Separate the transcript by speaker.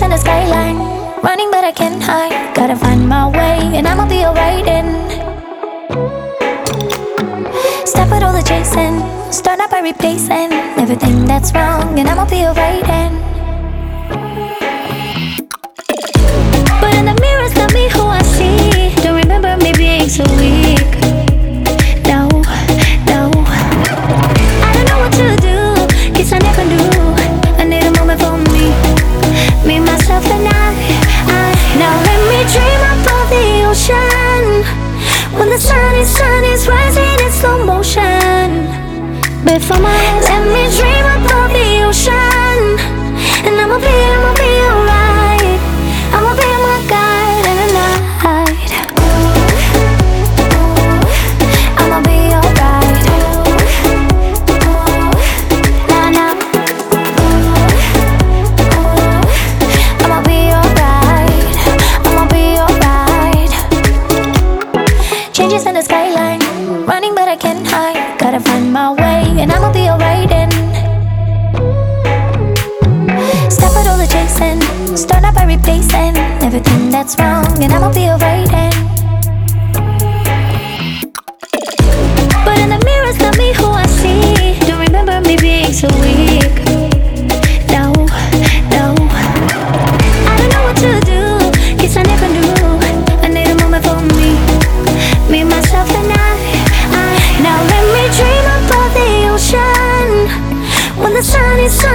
Speaker 1: in the skyline, running but I can't hide. Gotta find my way and I'ma be alright. And stop with all the chasing, start out by replacing everything that's wrong, and I'ma be alright. And but in the mirror, it's not me who I see. Don't remember me being so weak. No, no, I don't know what to do, 'cause I never knew. I need a moment for me, myself and I. Now let me dream above the ocean, when the sun is rising in slow motion before my eyes. Let me dream above the ocean, and I'ma be alright. I'ma be my guide in the night. I'ma be alright. Nah, nah. I'ma be alright. I'ma be alright. Changes in the skyline, running but I can't hide. Gotta find my way and I'ma be alright. And stop with all the chasing, start out by replacing everything that's wrong, and I'ma be alright. And but in the mirror, it's not me who I see. Don't remember me being so weak. No, no, I don't know what to do, 'cause I never knew. I need a moment for me, myself and I. Now let me dream above the ocean, when the sun is